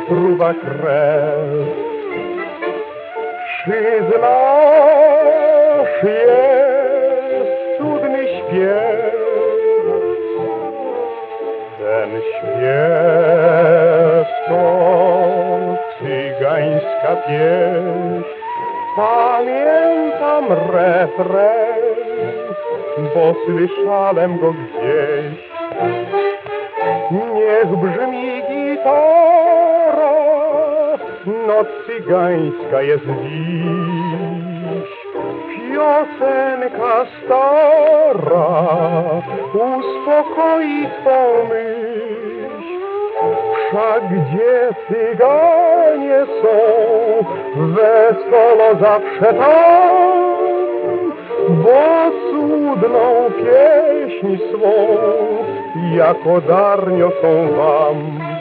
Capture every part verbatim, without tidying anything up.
fruwa krew. Czy znasz jest cudny śpiew? Ten śpiew to cygańska pieśń. Pamiętam refren, bo słyszałem go gdzieś. Niech brzmi gitara, noc cygańska jest dziś. Piosenka stara uspokoi twą myśl. Wszak gdzie cyganie są, weselo zawsze tam, bo cudną pieśń swą jako dar niosą wam.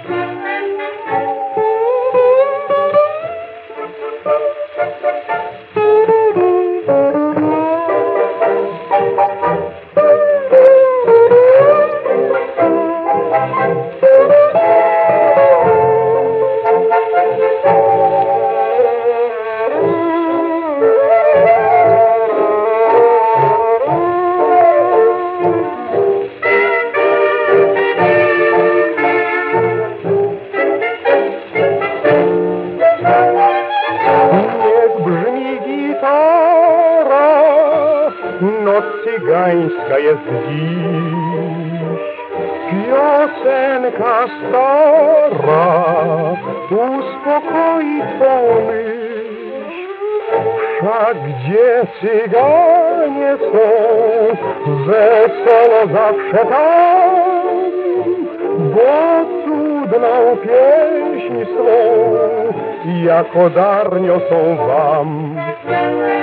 Noc cygańska jest dziś. Piosenka stara uspokoi twą myśl. Wszak gdzie cyganie są, weselo zawsze tam, bo cudną pieśń swą jako dar niosą wam.